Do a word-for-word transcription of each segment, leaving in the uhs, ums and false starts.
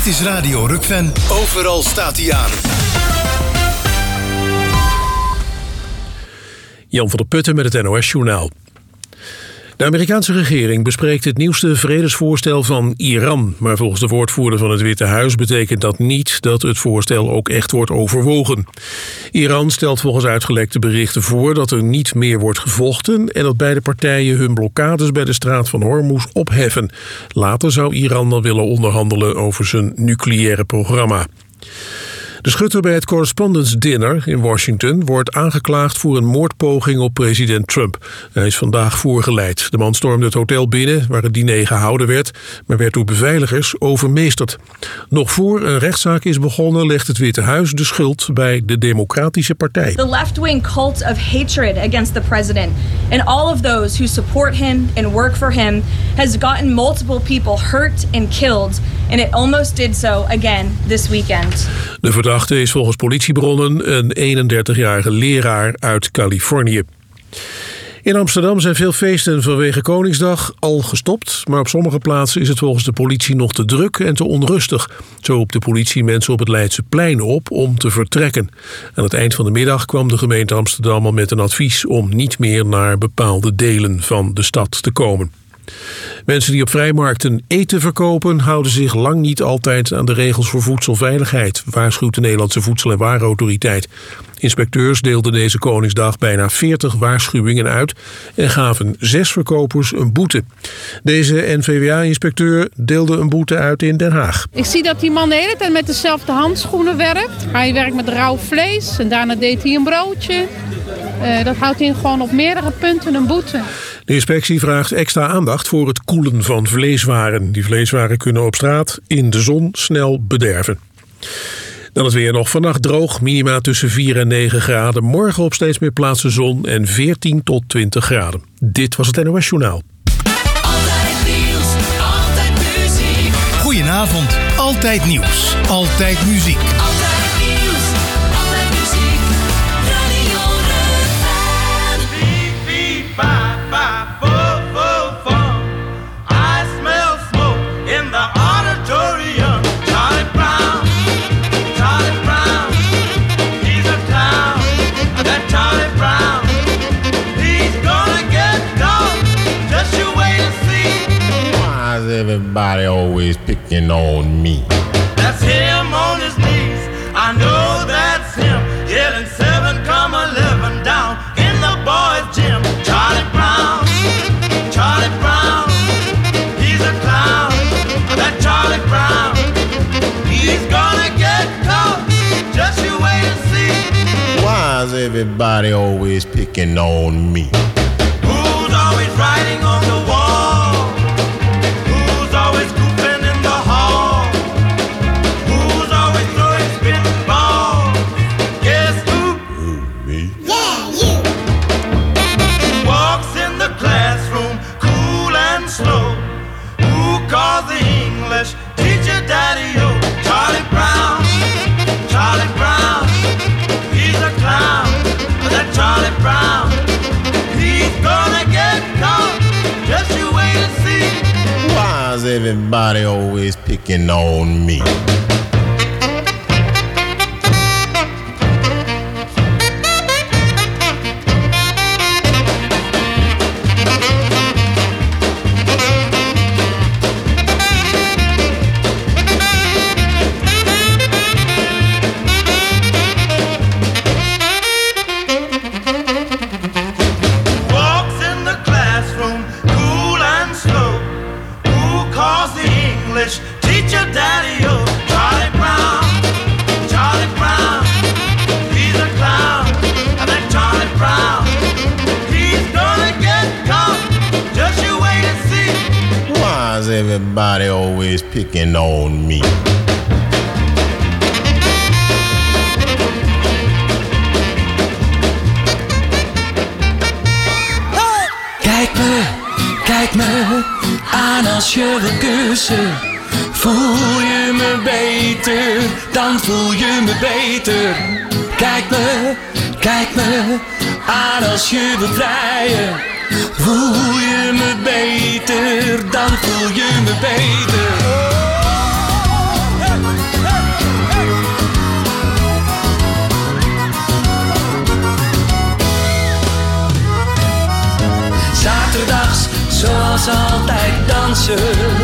Dit is Radio Rukven. Overal staat hij aan. Jan van der Putten met het N O S-journaal. De Amerikaanse regering bespreekt het nieuwste vredesvoorstel van Iran. Maar volgens de woordvoerder van het Witte Huis betekent dat niet dat het voorstel ook echt wordt overwogen. Iran stelt volgens uitgelekte berichten voor dat er niet meer wordt gevochten en dat beide partijen hun blokkades bij de straat van Hormuz opheffen. Later zou Iran dan willen onderhandelen over zijn nucleaire programma. De schutter bij het Correspondence Dinner in Washington wordt aangeklaagd voor een moordpoging op president Trump. Hij is vandaag voorgeleid. De man stormde het hotel binnen waar het diner gehouden werd, maar werd door beveiligers overmeesterd. Nog voor een rechtszaak is begonnen legt het Witte Huis de schuld bij de Democratische Partij. The left-wing cult of hatred against the president and all of those who support him and work for him has gotten multiple people hurt and killed, and it almost did so again this weekend. De verdachte is volgens politiebronnen een eenendertigjarige leraar uit Californië. In Amsterdam zijn veel feesten vanwege Koningsdag al gestopt, maar op sommige plaatsen is het volgens de politie nog te druk en te onrustig. Zo roept de politie mensen op het Leidseplein op om te vertrekken. Aan het eind van de middag kwam de gemeente Amsterdam al met een advies om niet meer naar bepaalde delen van de stad te komen. Mensen die op vrijmarkten eten verkopen houden zich lang niet altijd aan de regels voor voedselveiligheid, waarschuwt de Nederlandse Voedsel- en Warenautoriteit. Inspecteurs deelden deze Koningsdag bijna veertig waarschuwingen uit en gaven zes verkopers een boete. Deze N V W A-inspecteur deelde een boete uit in Den Haag. Ik zie dat die man de hele tijd met dezelfde handschoenen werkt. Hij werkt met rauw vlees en daarna deed hij een broodje. Uh, dat houdt in gewoon op meerdere punten een boete. De inspectie vraagt extra aandacht voor het koelen van vleeswaren. Die vleeswaren kunnen op straat in de zon snel bederven. Dan het weer nog vannacht droog, minima tussen vier en negen graden. Morgen op steeds meer plaatsen zon en veertien tot twintig graden. Dit was het N O S-journaal. Altijd nieuws, altijd muziek. Goedenavond, altijd nieuws, altijd muziek. Altijd nieuws, altijd muziek. Radio Rukven. Beep, beep, bye, bye, fo, fo, fo. I smell smoke in the auditorium. Charlie Brown, Charlie Brown, he's a clown. That Charlie Brown, he's gonna get caught. Just you wait and see. Why is everybody always picking on me? That's him on his knees. I know that's him. Yelling seven, come eleven down in the boys' gym. Charlie Brown, Charlie Brown, he's a clown. That Charlie Brown, he's gonna get caught. Just you wait and see. Why is everybody always picking on me? Who's always writing on the wall? Who's always goofing in the hall? Who's always throwing spitting balls? Guess who? Me? Who walks in the classroom cool and slow? Who calls the English teacher daddy-o? Charlie Brown, Charlie Brown, he's a clown. That Charlie Brown, he's gonna get caught. Just you wait and see. Why is everybody always picking on me? Walks in the classroom cool and slow. Who calls the English teacher daddy-o? Charlie Brown, Charlie Brown, he's a clown. That Charlie Brown, he's gonna get caught. Just you wait and see. Why is everybody always picking on me? Kijk me, kijk me aan als je wil kussen. Voel je me beter, dan voel je me beter. Kijk me, kijk me aan als je wil vrijen. Voel je me beter, dan voel je me beter. keuze.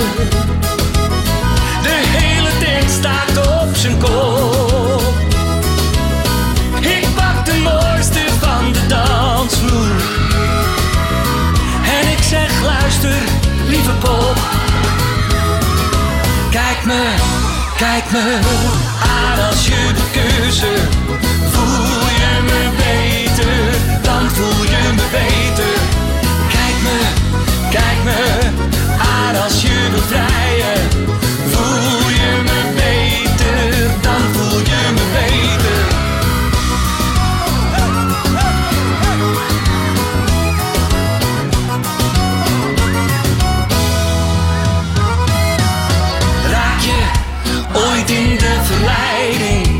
De hele tent staat op zijn kop. Ik pak de mooiste van de dansvloer. En ik zeg luister, lieve pop. Kijk me, kijk me aan als je de keuze. Voel je me beter, dan voel je me beter. Kijk me, kijk me aan als je wilt vrijen. Voel je me beter, dan voel je me beter. Raak je ooit in de verleiding?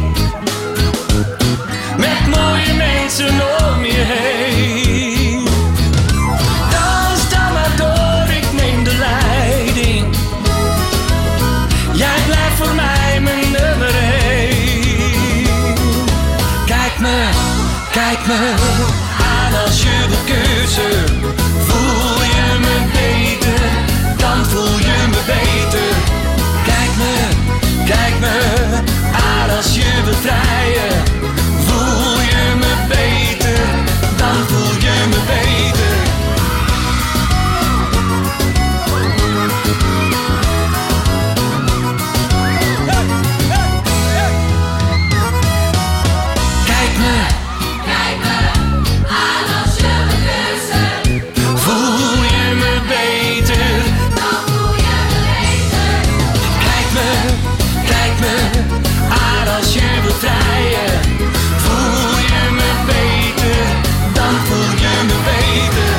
Met mooie mensen om je heen. Dans dan maar door, ik neem de leiding. Jij blijft voor mij mijn nummer één. Kijk me, kijk me aan als je de keuze. Voel je me beter, dan voel je me beter. Kijk me, kijk me aan als je wilt vrijen. Voel je me beter, dan voel je me beter. Kijk me, kijk me aan als je me kussen. Voel je me beter, dan voel je me beter. Kijk me, kijk me aan als je wilt vrijen. Voel je me beter, dan voel je me beter.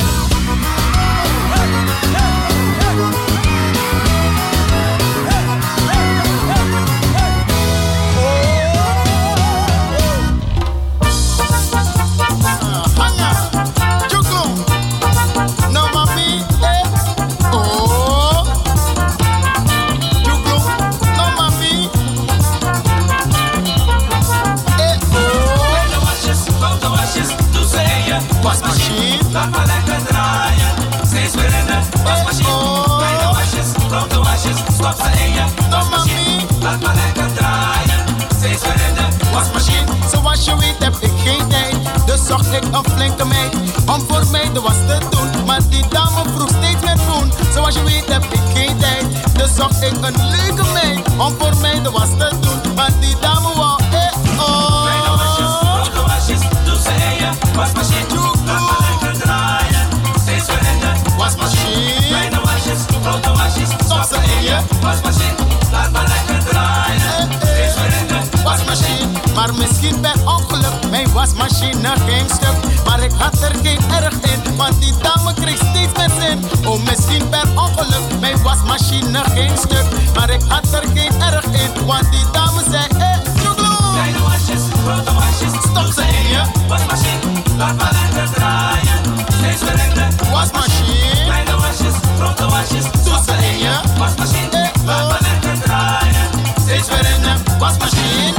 Laat maar lekker draaien, steeds weer in de wasmachine. Kleine wasjes, grote wasjes, stop ze in je wasmachine. Laat maar lekker draaien, steeds weer in de wasmachine. Zoals je weet heb ik geen tijd, dus zocht ik een flinke meid om voor mij de was te doen. Maar die dame vroeg steeds meer groen. Zoals je weet heb ik geen tijd, dus zocht ik een leuke meid om voor mij de was te doen. Maar die dame wou eh oh. Kleine wasjes, grote wasjes, doe ze in je wasmachine. Laat maar lekker draaien, steeds weer in de wasmachine. Kleine wasjes, grote wasjes, stop ze in je wasmachine. Laat maar lekker draaien, steeds weer in de wasmachine. Maar misschien per ongeluk, mijn wasmachine ging stuk. Maar ik had er geen erg in, want die dame kreeg steeds meer zin. Oh, misschien per ongeluk, mijn wasmachine ging stuk. Maar ik had er geen erg in, want die dame zei eh, joegloe. Kleine wasjes, grote wasjes, stop ze in je wasmachine. Laat maar lekker draaien, steeds weer in de wasmachine. Kleine wasjes, grote wasjes, stop ze in je wasmachine. Laat maar lekker draaien, steeds weer in de wasmachine.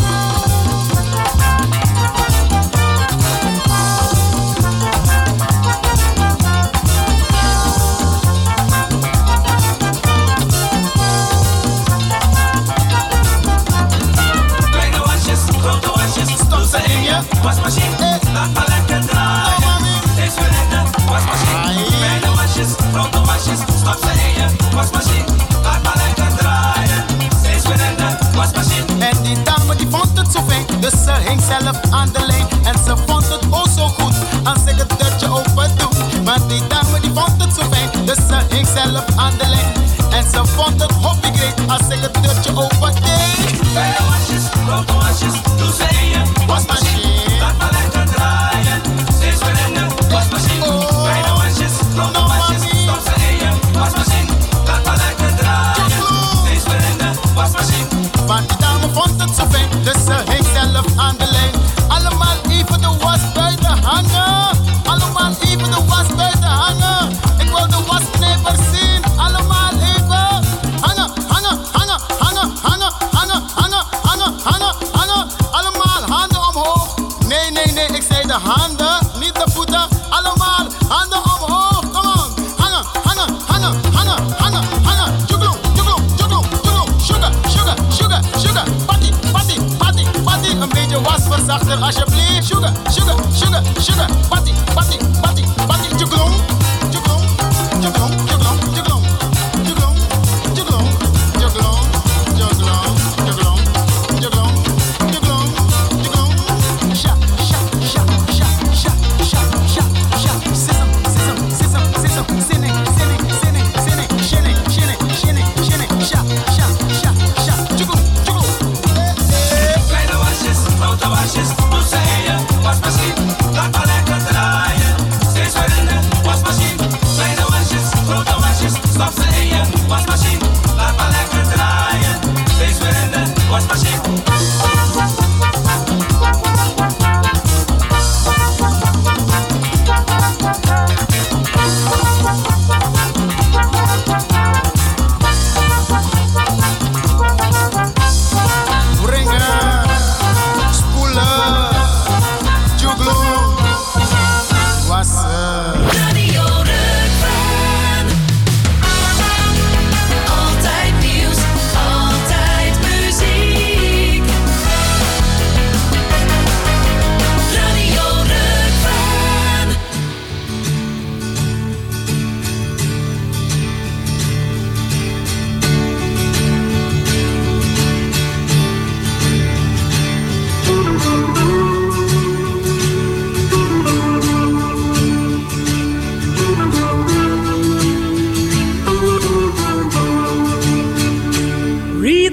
Kleine wasjes, grote wasjes, stop ze in je wasmachine. Laat maar lekker draaien, steeds weer in de wasmachine. Kleine wasjes, grote wasjes, stop ze in je wasmachine. Laat maar lekker draaien, steeds weer in de wasmachine. En die dame die vond het zo fijn, dus ze hing zelf aan de lijn. En ze vond het oh zo goed, als ik het deurtje open doe. Maar die dame die vond het zo fijn, dus ze hing zelf aan de lijn. En ze vond het hobby great, als ik het deurtje open deed. Kleine wasjes, grote wasjes, doe ze in je wasmachine. Laat maar lekker draaien, steeds weer in de wasmachine. Kleine wasjes, grote wasjes, stop ze in je wasmachine. Laat maar lekker draaien, steeds weer in de wasmachine. Want die dame vond het zo fijn, dus ze hing zelf aan de lijn. Allemaal even de was buiten hangen. Allemaal even de was buiten hangen. Ik wil de wasknijper zien. Allemaal even hangen, hangen, hangen, hangen, hangen, hangen, hangen, hangen, hangen, hangen. Allemaal handen omhoog.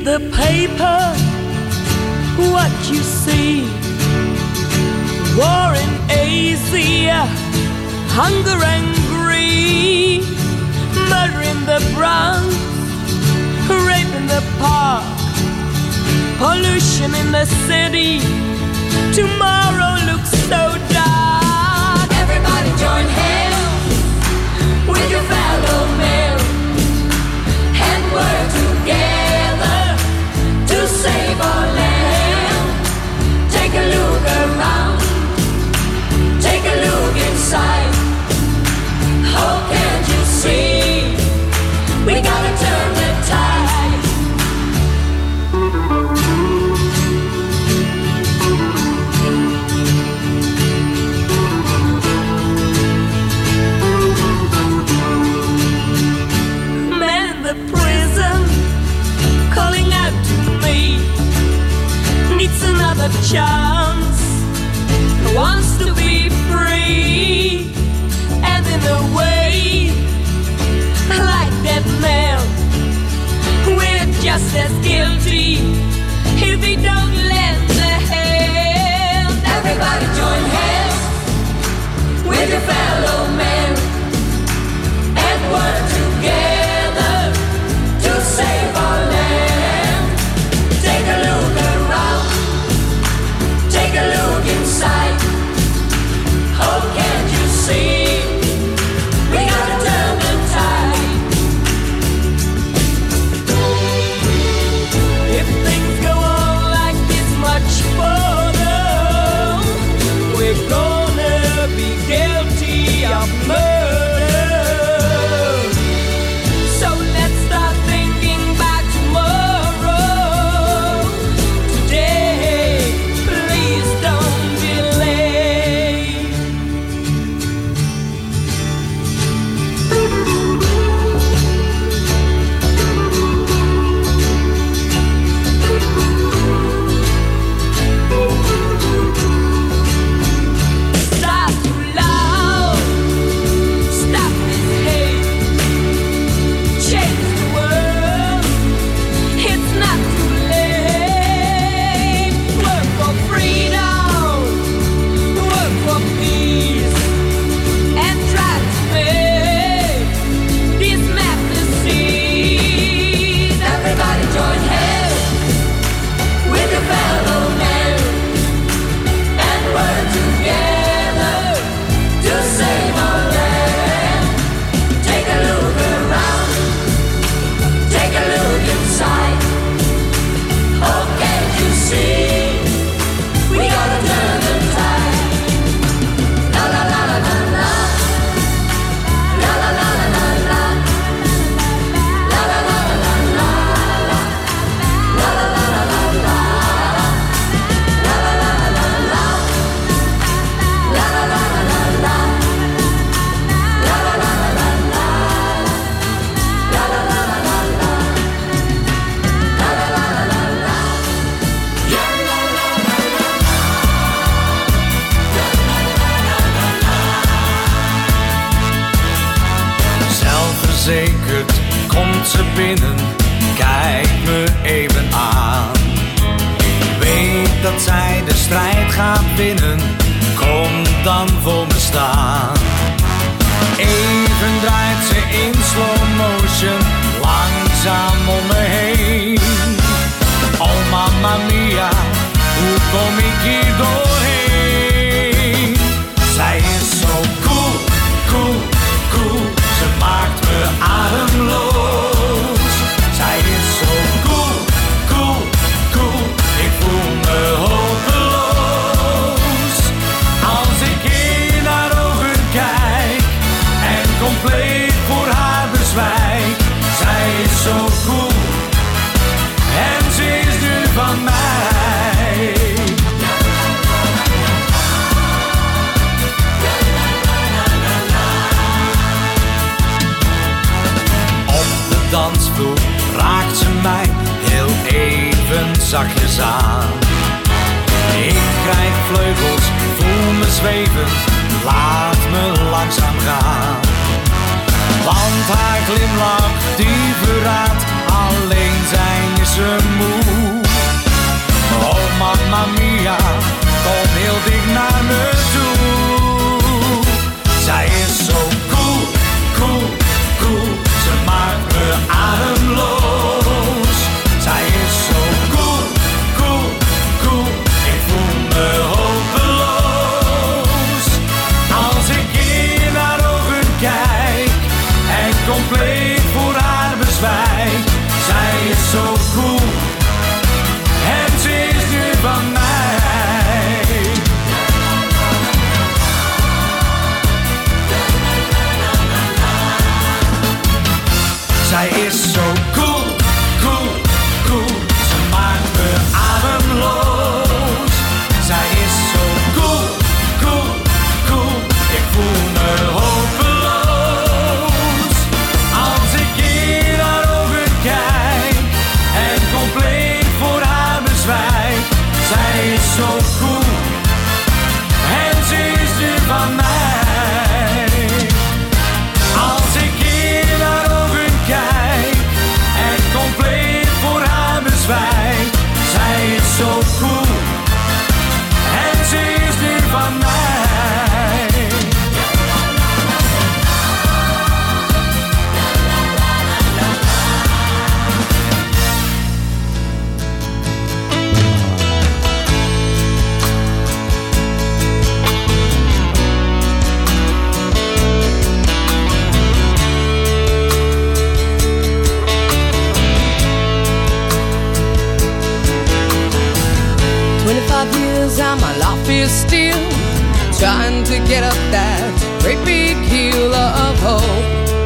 read the paper, what you see? War in Asia, hunger and greed, murder in the Bronx, rape in the park, pollution in the city. Tomorrow looks so dark. Everybody join hands with your fellow men and work together to save our land. Take a look around, take a look inside. Oh, can't you see? We gotta turn the tide. Man in the prison calling out to me, needs another chance, wants to be free. And in a way, like that man, we're just as guilty if we don't lend a hand. Everybody join hands with your fellow men and work together to save our land. Take a look around, take a look inside. Oh, can't you see? We gotta turn the tide. If things go on like this much further, we're gonna be guilty of murder. So let's start thinking about tomorrow. Today, please don't delay. Stop too loud, stop this hate, change the world, it's not too late. Work for freedom, work for peace, and try to make this map to see. Everybody join hands with your fellow men and work together to save our land. Take a look around, take a look inside. Oh, can't you see? We gotta turn the tide. La la la la la la. La la la la la la. La la la la la la. La la la la la la. La la la la la la. La la la la la la. La la la la la la. La la la la la la. La la la la la la. Yeah, la la la la la. Zelfverzekerd komt ze binnen, kijkt me even aan. Weet dat zij de strijd gaat winnen, kom dan voor me staan. Even draait ze in slow motion, langzaam om me heen. Oh mamma mia, hoe kom ik hier doorheen? Zij is zo cool, cool, cool, ze maakt me ademloos. Zij is zo cool, cool, cool, ik voel me hopeloos. Als ik in haar ogen kijk en compleet voor haar bezwijk. Zij is zo cool en ze is nu van mij. Op de dansvloer raakt ze mij heel even zachtjes aan. Ik krijg vleugels, voel me zweven, laat me langzaam gaan. Want haar glimlach die verraadt, alleen zijn is een years and my life is still trying to get up that great big hill of hope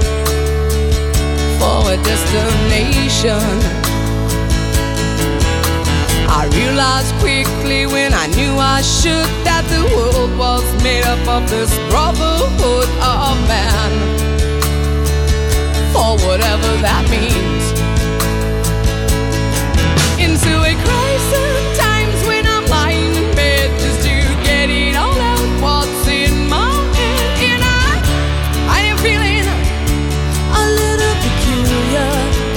for a destination. I realized quickly when I knew I should that the world was made up of this brotherhood of man, for whatever that means. Into a crisis times when I'm lying in bed just to get it all out what's in my head. And I, I am feeling a little peculiar.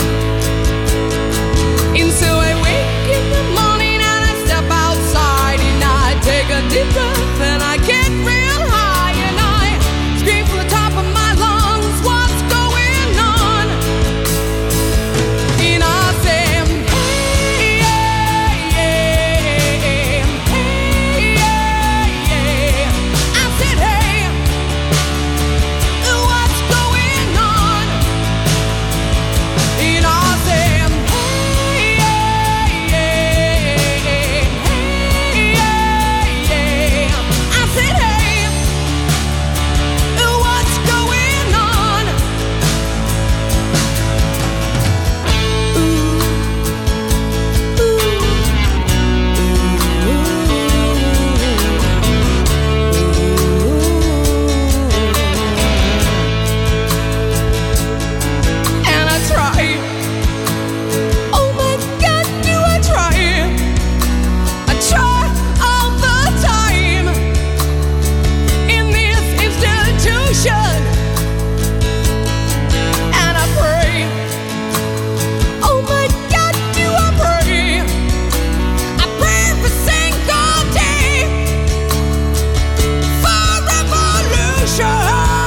Into a wake in the morning and I step outside and I take a deep breath and I get real high and I scream from the top of my lungs, what's going on? And I say, hey, yeah, yeah, hey, yeah, yeah. I said, hey, what's going on? And I say, hey, yeah, yeah, hey, yeah, yeah. I said, hey, what's going on? And I try. Oh my God, do I try? I try all the time in this institution, and I pray. Oh my God, do I pray? I pray every single day for revolution.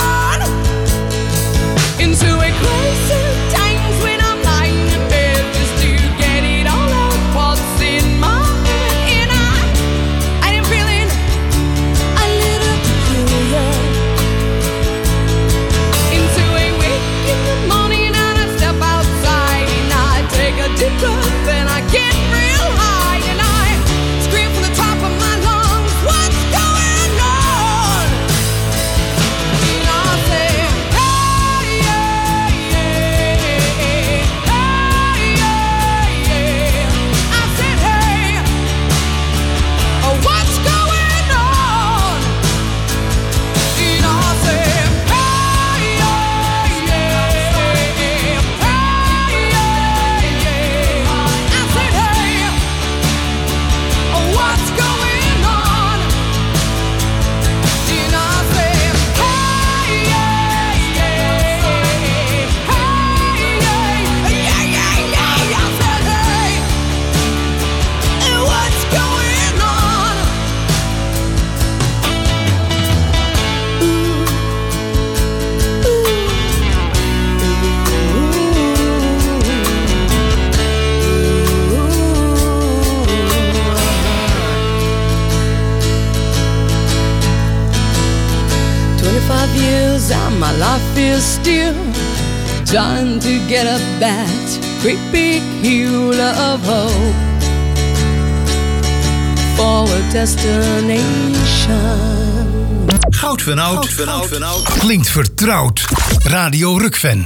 Into a crisis times when I'm lying in bed just to get it all out what's in my head. And I, I am feeling a little peculiar. Into a wake in the morning and I step outside and I take a deep breath and I get real high and I scream from the top of my lungs, what's going on? And I say, hey, yeah, yeah, hey, yeah, yeah. I said, hey, what's going on? And I say, hey, yeah, yeah, hey, yeah, yeah. I said, hey, what's going on? And I say, hey, yeah, yeah, hey, yeah, yeah, yeah, yeah. I said, hey, what's going on? Twenty-five years and my life is still trying to get up that great big hill of hope for a destination. Goud van oud. Klinkt vertrouwd. Radio Rukven.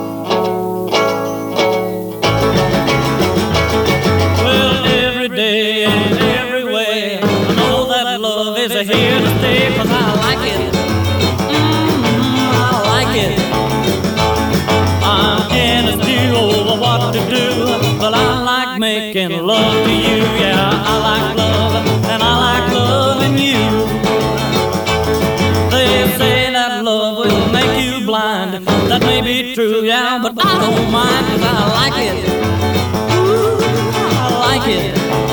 Well, every day and every way, I know that love is here to stay, 'cause I like it. Mm, I like it. I'm in a stew over what to do, but I like making love to you. Yeah, I like love, and I like loving you. They say that love will make you blind. That may be true, yeah, but I don't mind, 'cause I like it. Ooh, I like it.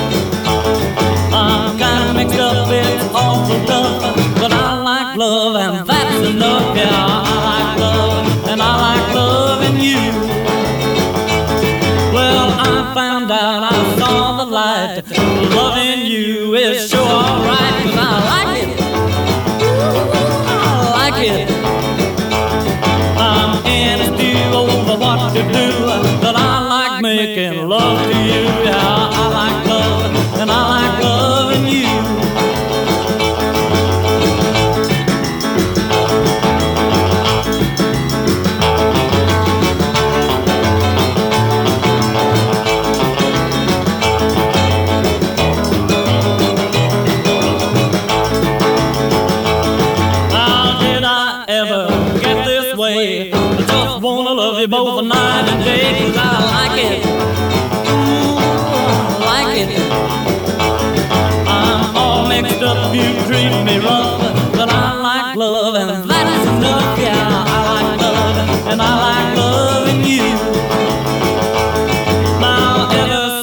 I'm kinda mixed up, it's awful tough, but I like love and that's enough. Yeah, I like love and I like loving you. Well, I found out, I saw the light. Loving you is sure alright, 'cause I like it. Ooh, I like it. I'm in a stew over what to do, but I like making love to you. Yeah, I like love and I like loving you.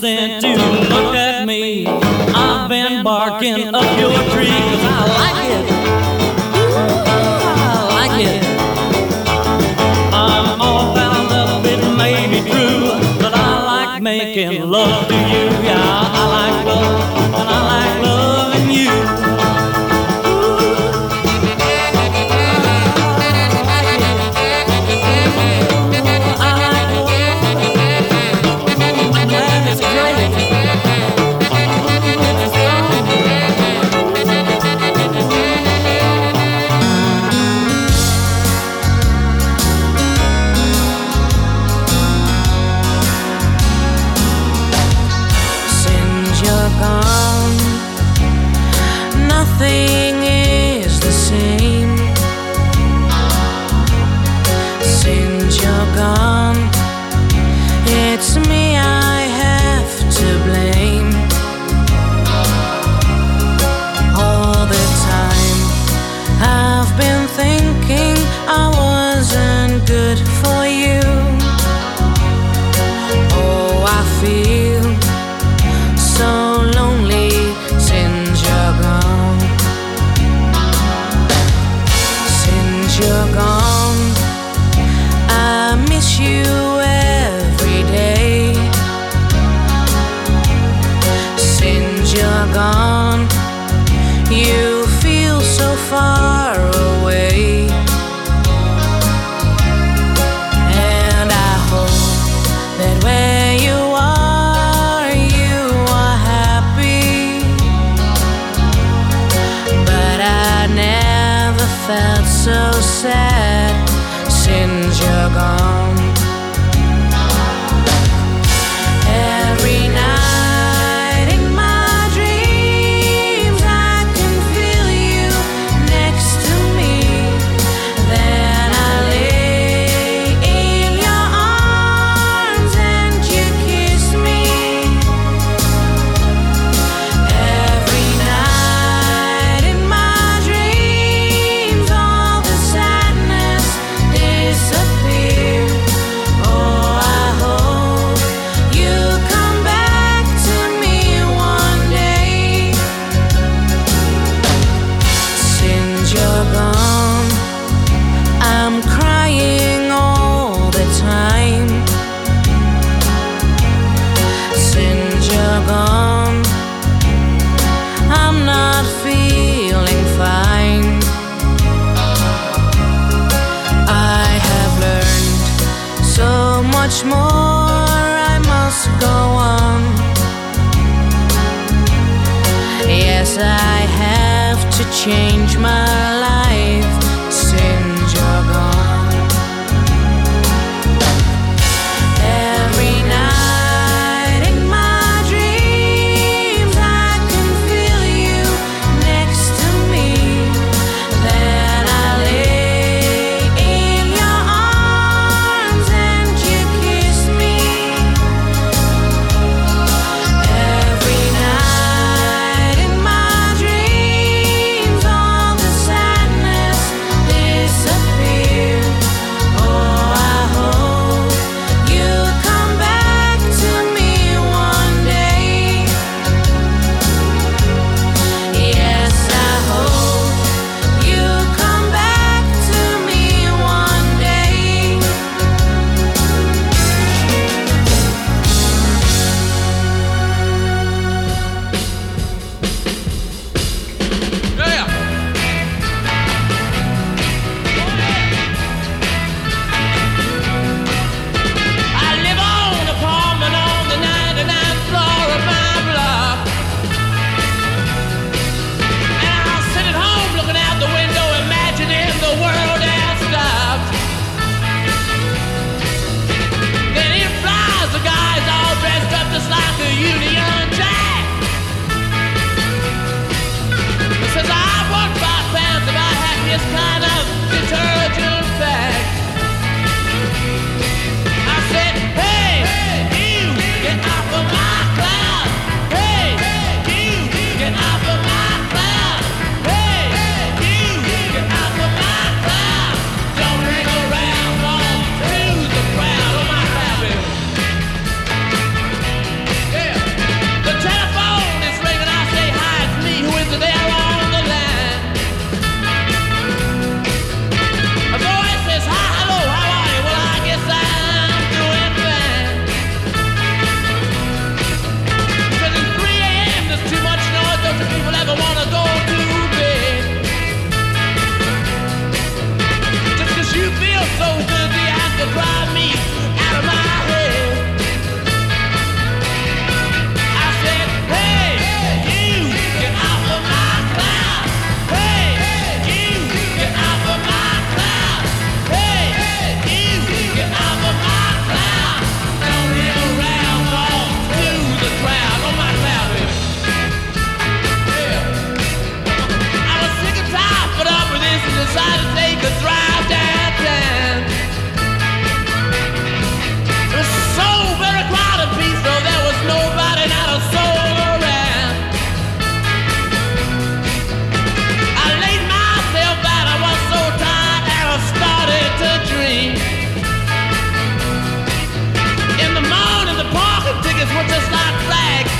listening to look at me. I've been barking up your tree 'cause I like it. Ooh, I like it. I'm all bound up, it may be true, but I like making love to you. Yeah, I like love, and I like loving you. Nothing is the same since you're gone. It's me I have to blame. All the time I've been thinking I wasn't good for you. Oh, I feel so lonely since you're gone. Since you're gone, I miss you every day. Since you're gone, you feel so far away. And I hope that where you are, you are happy. But I never felt so sad since you're gone. Every night in my dreams I can feel you next to me. Then I lay in your arms and you kiss me. Every night in my dreams all the sadness disappears. Oh, I hope you come back to me one day. Since you're gone, I'm crying all the time. Since you're gone, I'm not feeling fine. I have learned so much more, I must go on. Yes, I have to change my life since you're gone. Every night in my dreams I can feel you next to me. Then I lay in your arms and you kiss me. Every night in my dreams all the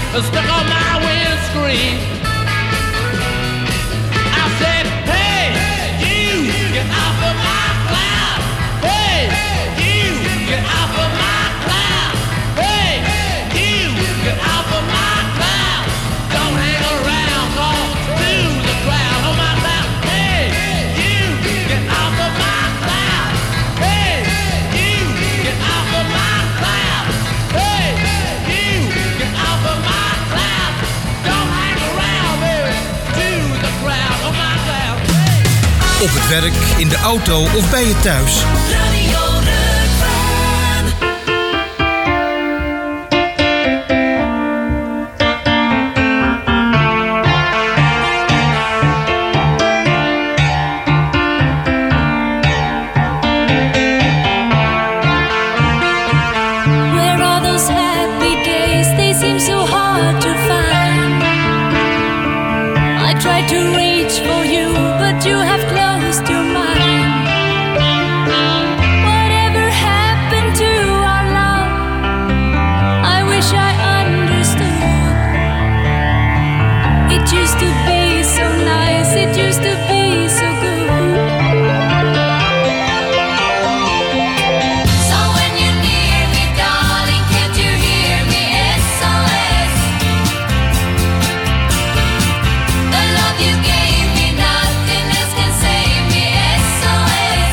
stuck on my windscreen. I said, hey, you, get off of my cloud. Hey, you, get off of my cloud. Hey, you, get off of my cloud. Don't hang around, cause to the crowd on my cloud. Hey, you, get off of my cloud. Hey, you, get off of my cloud. Hey, you, get off of my cloud. Don't hang around, baby, to the crowd on my cloud. Op het werk, in de auto of bij je thuis. Radio Where are those happy days? They seem so hard to find. I tried to reach for you, but you have closed your mind. Whatever happened to our love? I wish I understood. It used to be so nice, it used to be so good. So when you're near me, darling, can't you hear me? S O S. The love you gave me, nothing else can save me. S O S.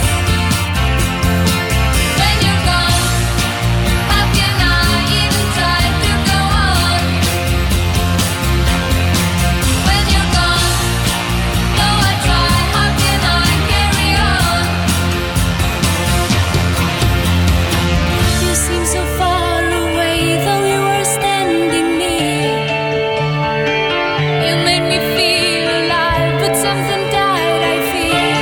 When you're gone, how can I even try to go on? When you're gone, though I try, how can I carry on? You seem so far away, though you were standing near. You made me feel alive, but something died, I fear.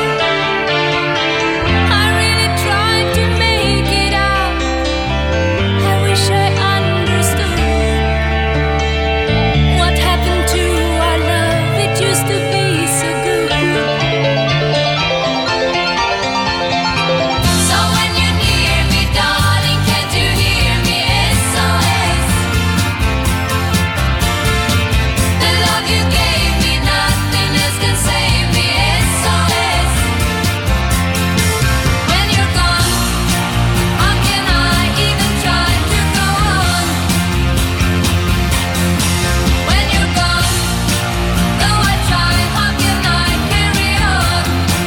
I really tried to make it out. I wish I understood. What happened to our love? It used to be so good. So when you're near me, darling, can't you hear me? S O S. The love you gave me, nothing else can save me. S O S. When you're gone, how can I even try to go on? When you're gone, though I try, how can I carry on?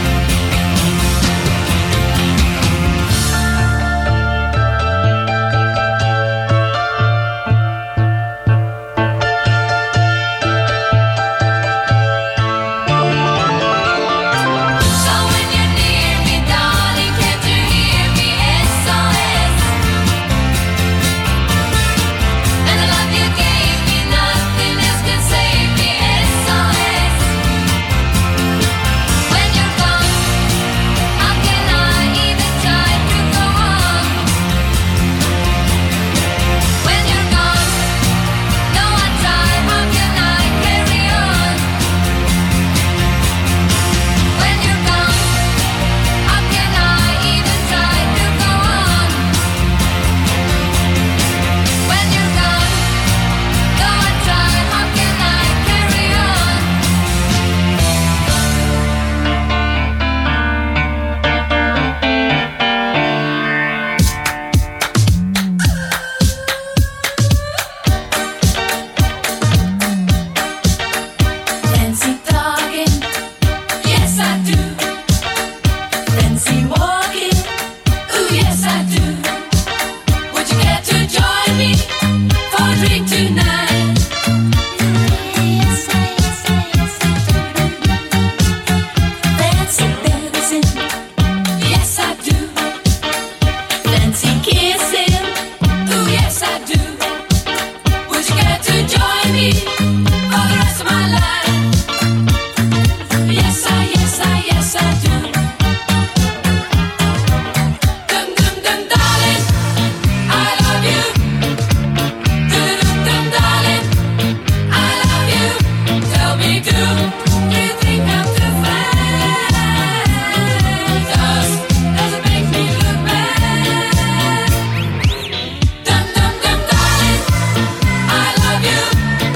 So when you're near me, darling, can't you hear me? S O S. And the love you gave me, nothing else can save me. S O S. When you're gone, how can I even try to go on? When you're gone, though I try, how can I carry on? When you're gone, how can I even try to go on? When you're gone, though I try, how can I carry on? Fancy talking, yes I do. Fancy walking, ooh yes I do. Would you care to join me for a drink tonight? Yes I, yes I, yes I do. Fancy dancing, yes I do. Fancy kissing, ooh yes I do. Would you care to join me for the rest of my life? Yes I, yes I, yes I do. Dum dum dum darling, I love you. Dum dum dum darling, I love you. Tell me, do you think I'm too fine? Does does it make me look bad? Dum dum dum darling, I love you.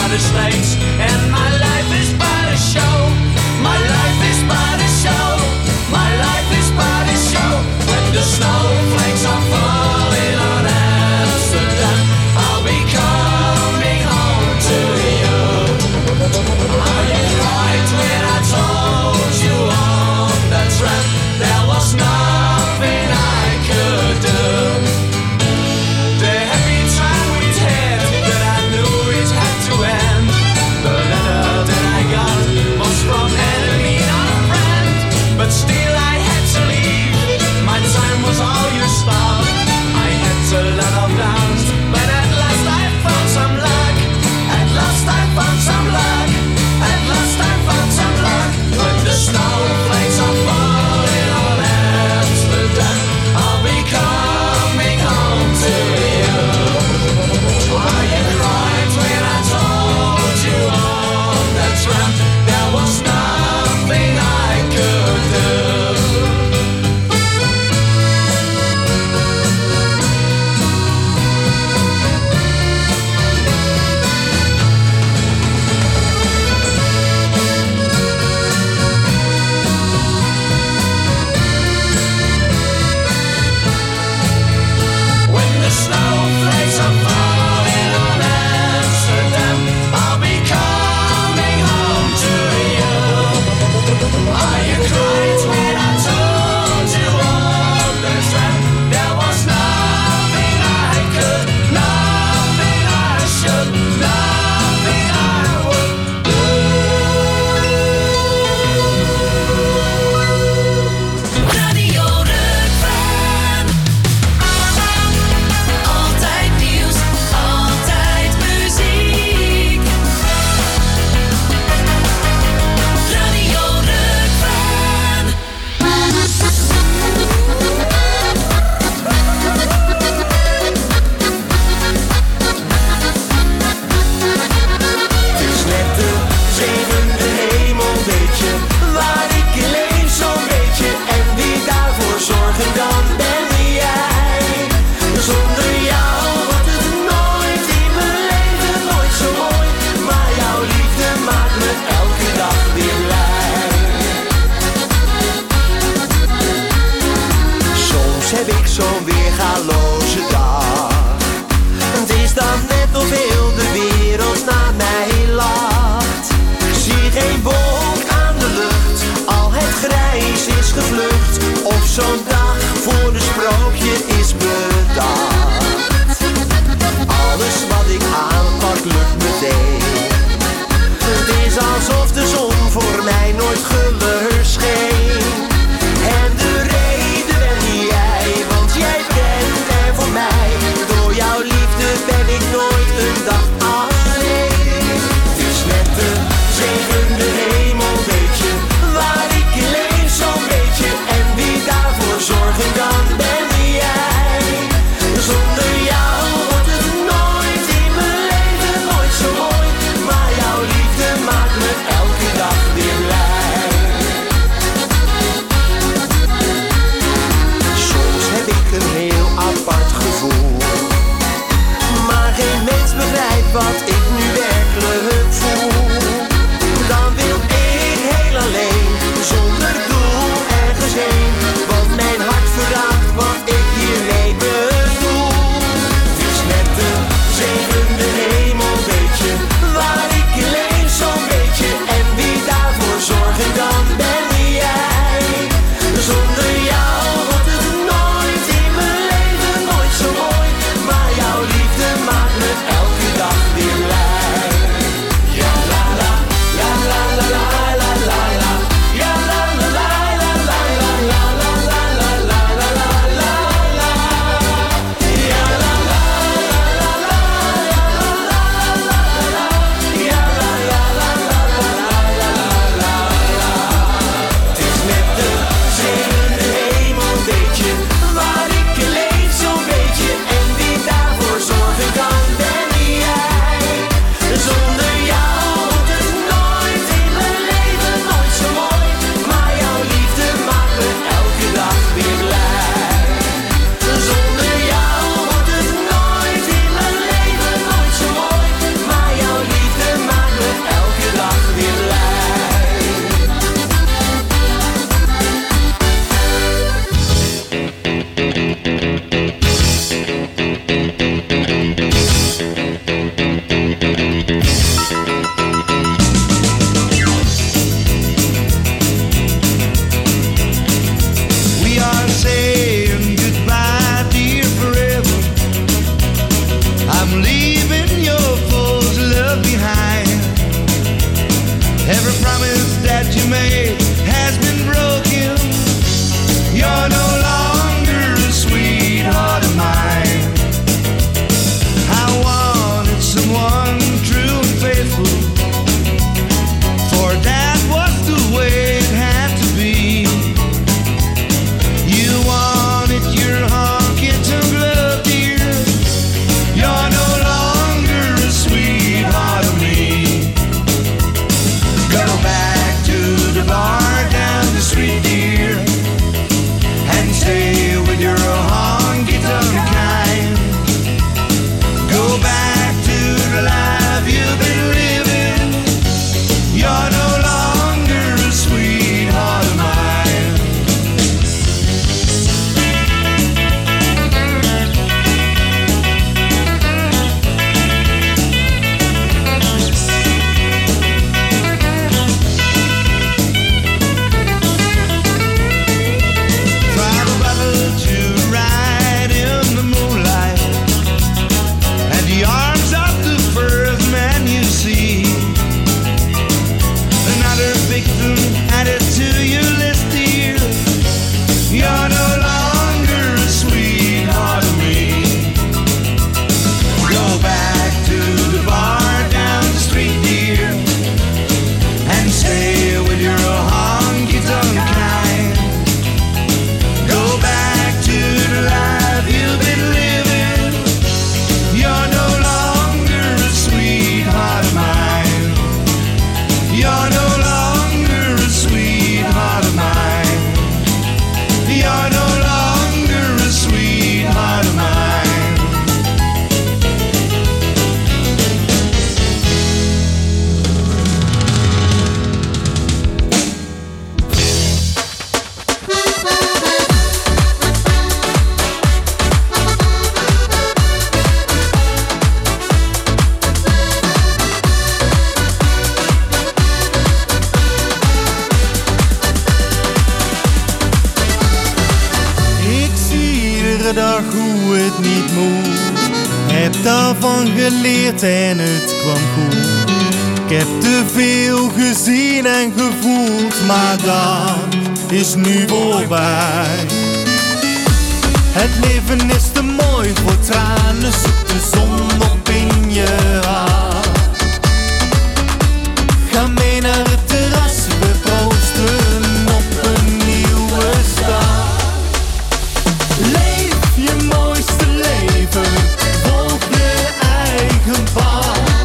but a stakes, and my life is but a show. My life is but a show. My life is but a show. When the snowflakes are falling on Amsterdam, I'll be coming home to you. Are you right when I told you on the tram there was nothing I could do? The happy time we'd had, but I knew it had to end. The letter that I got was from enemy, not friend, but still I had to leave. My time was all used up. I had to let off downs, but at last I found some luck. At last I found some luck. At last I found some luck. When the snowflakes are falling on Amsterdam, I'll be coming home to you. Are you right when I told you on the tram there was nothing I could do? When the snowflakes are falling on Amsterdam, I'll be coming home to you. Are you right when I told you on the tram there was nothing I could, nothing I should, nothing I would do? Radio Rukven. Altijd nieuws, altijd muziek. Radio Rukven. Het is net de zevende hemel, weet je, waar ik alleen zo'n beetje. En wie daarvoor zorgen, dan ben jij. Zonder jou wordt het nooit in mijn leven, nooit zo mooi. Maar jouw liefde maakt me elke dag weer blij. Soms heb ik zo'n weergaloze dag. Het is dan net of heel de wereld naar mij lacht. Ik zie geen wolk aan de lucht, al het grijs is gevlucht. Of zo'n dag voor een sprookje is bedacht. Alles wat ik aanpak lukt meteen. Het is alsof de zon voor mij nooit guller scheen. En de reden ben jij, want jij bent er voor mij. Door jouw liefde ben ik nooit een dag alleen. Het is net de zevende hemel, weet je, waar ik alleen zo'n beetje. En wie daarvoor zorgen, dan ben jij. Zonder jou wordt het nooit in mijn leven, nooit zo mooi. Maar jouw liefde maakt me elke dag weer blij. You're no longer a sweetheart of mine. I wanted someone true and faithful, for that was the way it had to be. You wanted your honky-tonk love, dear. You're no longer a sweetheart of me. Go back to the bar down the street, dear, and stay with your honky-tonk kind. Go back to the life you've been living. You're no longer a sweetheart of mine. Travel to ride in the moonlight, and the arms of the first man you see. Another victim added to your list, dear. You're no longer a sweetheart of me. Go back to the bar down the street, dear, and stay with your honky-tonk kind. Go back to the life you've been living. You're no longer a sweetheart of mine. You're no longer a sweetheart of mine. You're no longer a sweetheart of mine. Ik zie iedere dag hoe het niet moet. Heb daarvan geleerd en het kwam goed. Ik heb te veel gezien en gevoeld, maar dat is nu voorbij. Het leven is te mooi voor tranen, zoek de zon op in je hart. Ga mee naar het terras, we proosten op een nieuwe start. Leef je mooiste leven, volg je eigen pad.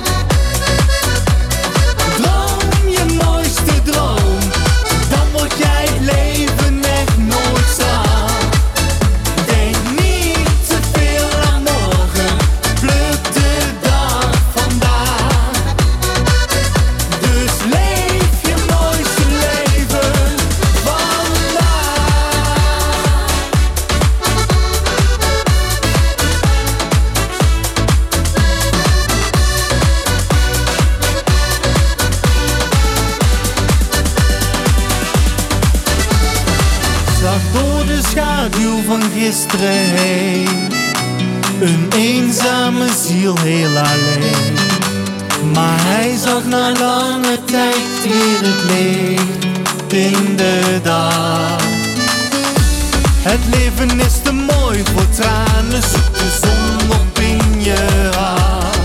Droom je mooiste droom, dan word jij het leven echt nooit zat. Denk niet te veel aan morgen, pluk de dag vandaag. Dus leef je mooiste leven vandaag. Zag door de schaduw van gisteren heen, een eenzame ziel heel alleen. Maar hij zag na lange tijd weer het licht in de dag. Het leven is te mooi voor tranen, zoek de zon op in je hart.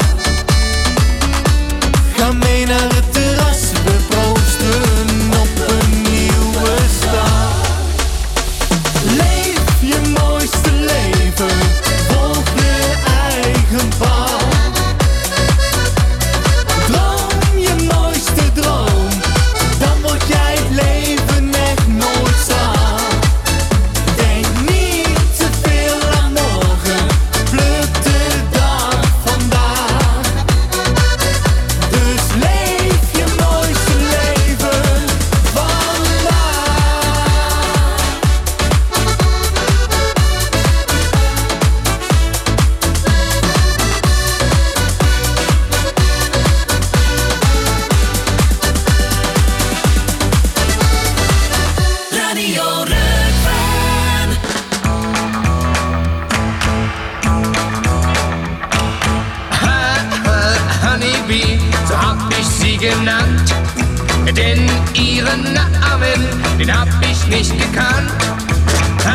Ga mee naar het terras, we proosten op een nieuwe start. Leef je mooiste leven, volg je eigen pad. Droom je mooiste droom, dan word jij het leven echt nooit zat. Denk niet te veel aan morgen, pluk de dag vandaag. Dus leef je mooiste leven vandaag. Radio Rukven. Honeybee, so hab ich sie genannt. Denn ihren Namen, den hab ich nicht gekannt.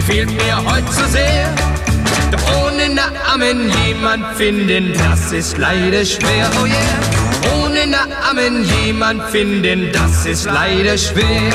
fehlt mir heute so sehr. Doch ohne Namen jemand finden, das ist leider schwer, oh yeah. Ohne Namen jemand finden, das ist leider schwer.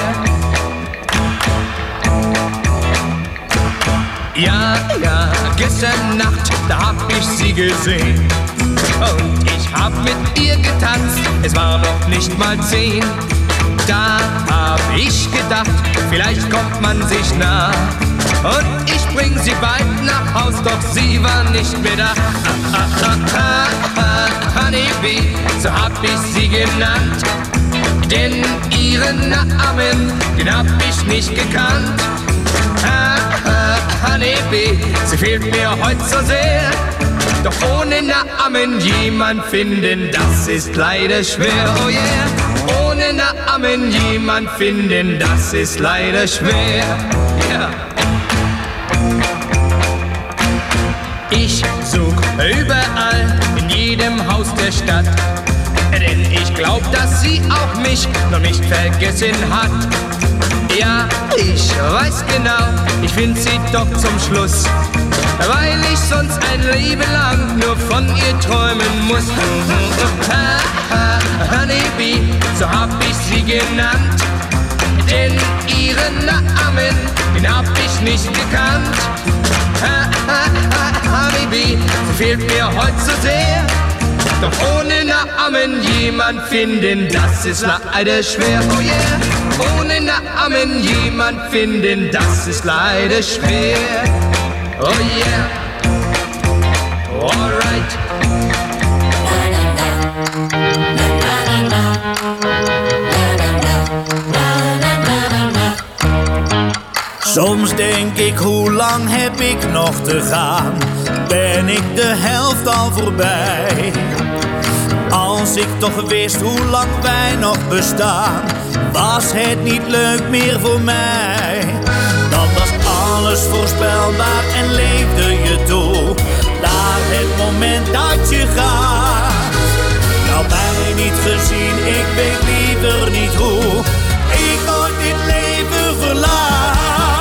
Ja, ja, gestern Nacht, da hab ich sie gesehen. Und ich hab mit ihr getanzt, es war noch nicht mal zehn. Da hab ich gedacht, vielleicht kommt man sich nah. Und ich bring sie bald nach Haus, doch sie war nicht mehr da. Ah, ah, ah, ah, Honeybee, so hab ich sie genannt. Denn ihren Namen, den hab ich nicht gekannt. Ah, ah, Honeybee, sie fehlt mir heute so sehr. Doch ohne Namen jemand finden, das ist leider schwer, oh yeah. Ohne Namen jemand finden, das ist leider schwer, yeah. Ich such überall, in jedem Haus der Stadt, denn ich glaub, dass sie auch mich noch nicht vergessen hat. Ja, ich weiß genau, ich find sie doch zum Schluss, weil ich sonst ein Leben lang nur von ihr träumen muss. Honeybee, so hab ich sie genannt, denn ihren Namen, den hab ich nicht gekannt. Honeybee, sie fehlt mir heute so sehr. Doch ohne Namen jemand finden, das ist leider schwer, oh yeah. Ohne Namen jemand finden, das ist leider schwer, oh yeah. Alright. Soms denk ik, hoe lang heb ik nog te gaan? Ben ik de helft al voorbij? Als ik toch wist hoe lang wij nog bestaan, was het niet leuk meer voor mij. Dan was alles voorspelbaar en leefde je toe naar het moment dat je gaat. Nou, mij niet gezien, ik weet liever niet hoe ik ooit dit leven verlaat.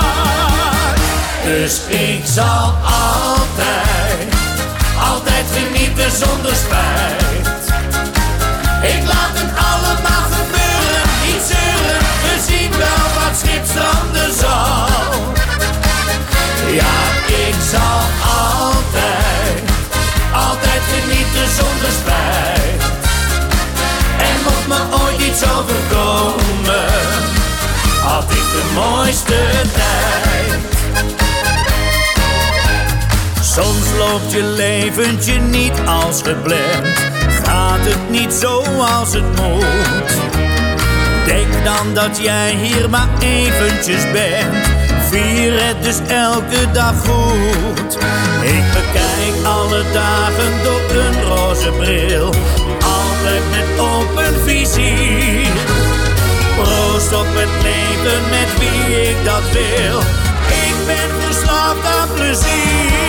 Dus ik zal altijd, altijd genieten zonder spijt. Ik laat het allemaal gebeuren, niet zeuren, we zien wel wat schipstranden zal. Ja, ik zal altijd, altijd genieten zonder spijt. En mocht me ooit iets overkomen, had ik de mooiste tijd. Soms loopt je leventje niet als gepland, gaat het niet zoals het moet. Denk dan dat jij hier maar eventjes bent, vier het dus elke dag goed. Ik bekijk alle dagen door een roze bril, altijd met open vizier. Proost op het leven met wie ik dat wil, ik ben verslaafd aan plezier.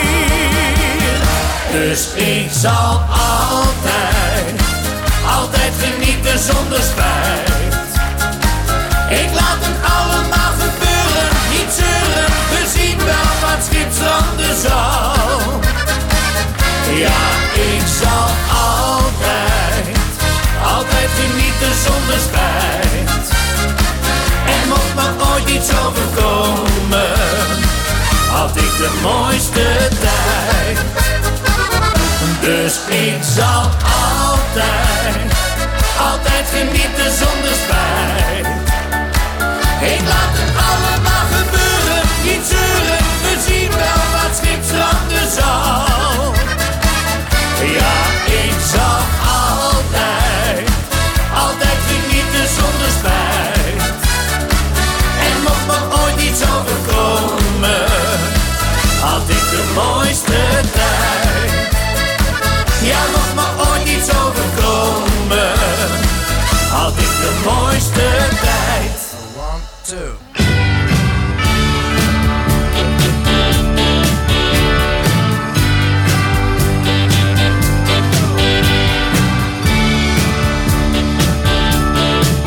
Dus ik zal altijd, altijd genieten zonder spijt. Ik laat het allemaal gebeuren, niet zeuren, we zien wel wat schipstranden zal. Ja, ik zal altijd, altijd genieten zonder spijt. En mocht me ooit iets overkomen, had ik de mooiste tijd. Dus ik zal altijd, altijd genieten zonder spijt. Ik laat het allemaal gebeuren, niet zeuren, we zien wel wat schipstranden zal. Ja, ik zal altijd, altijd genieten zonder spijt. En mocht me ooit iets overkomen, had ik de mooiste tijd. Ja, mocht me ooit iets overkomen, had ik de mooiste tijd. One, two.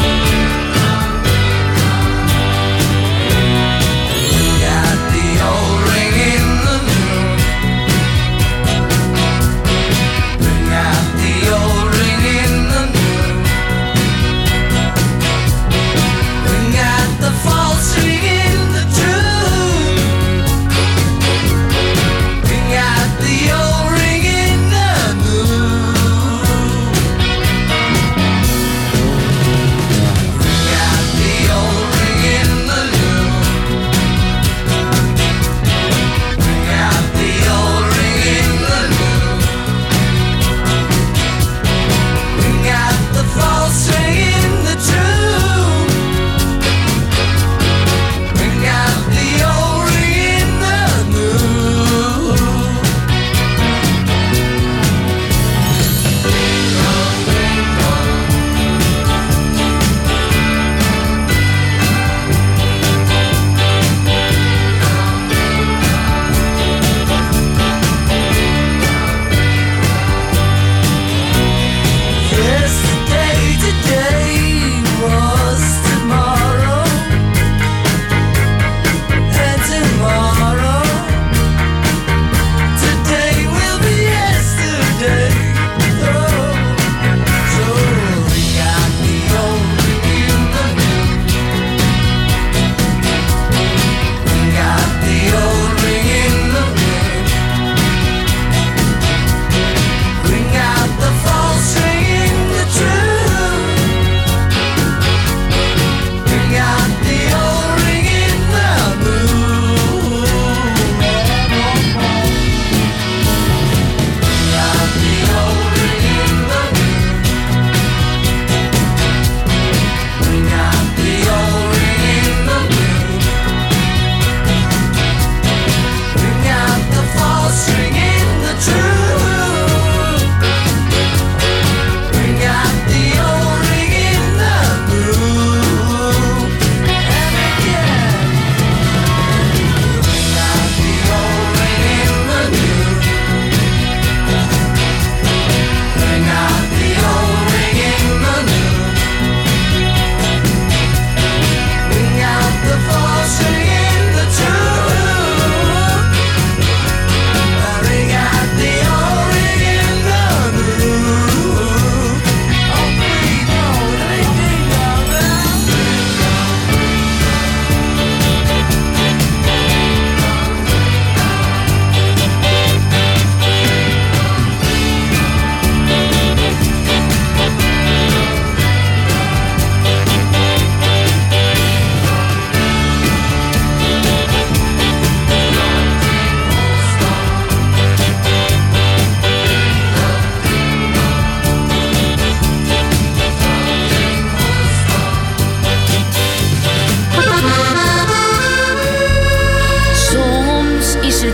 Got the old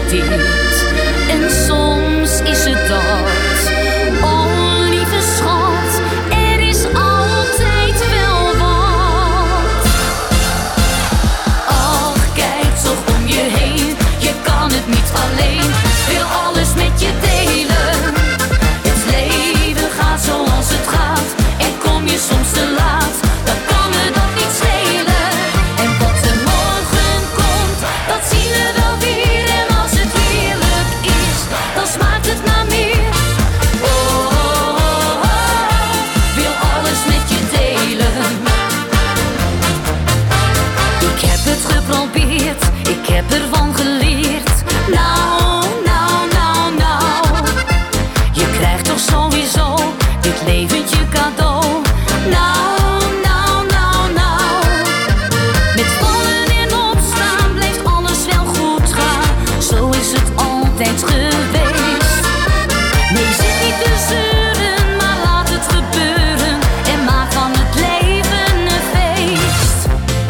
dit en soms is het dat. Oh, lieve schat, er is altijd wel wat. Ach, kijk toch om je heen, je kan het niet alleen. Wil alles met je delen. Het leven gaat zoals het gaat en kom je soms te laat, dan kan me dat niet schelen. En wat er morgen komt, dat zien we wel weer. En als het heerlijk is, dan smaakt het naar meer. Oh, oh, oh, oh, wil alles met je delen. Ik heb het geprobeerd, ik heb ervan geleerd. Nou, nou, nou, nou. Je krijgt toch sowieso dit leventje cadeau. Nou, nou, nou, nou. Met vallen en opstaan blijft alles wel goed gaan. Zo is het altijd geweest. Nee, zit niet te zeuren, maar laat het gebeuren. En maak van het leven een feest.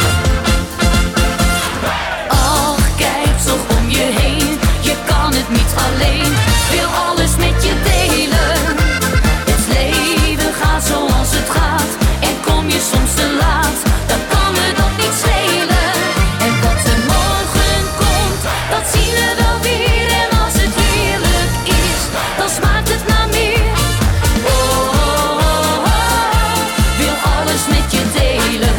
Ach, kijk toch om je heen, je kan het niet alleen. Wil alles met je delen. Het leven gaat zoals het gaat en kom je soms te laat, dan kan me dat niet schelen. En wat er morgen komt, dat zien we wel weer. En als het heerlijk is, dan smaakt het naar meer. Oh, oh, oh, oh, wil alles met je delen.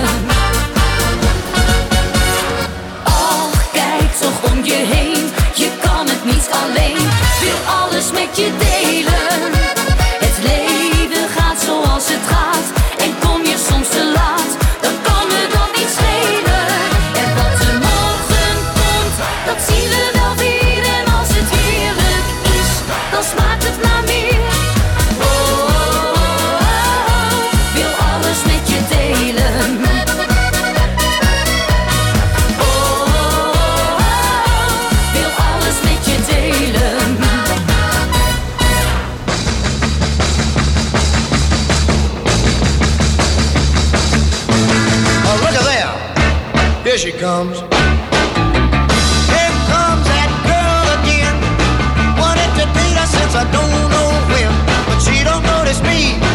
Ach, kijk toch om je heen, je kan het niet alleen. Wil alles met je delen. Het leven gaat zoals het gaat en kom je soms te laat, dan kan me dat niet schelen. En wat er morgen komt, dat zien we wel weer. En als het heerlijk is, dan smaakt het naar meer. Oh, oh, oh, oh, wil alles met je delen. Oh, oh, oh, wil alles met je delen. Oh, look at there. Here she comes. Here comes that girl again. Wanted to date her since I don't know when, but she don't notice me.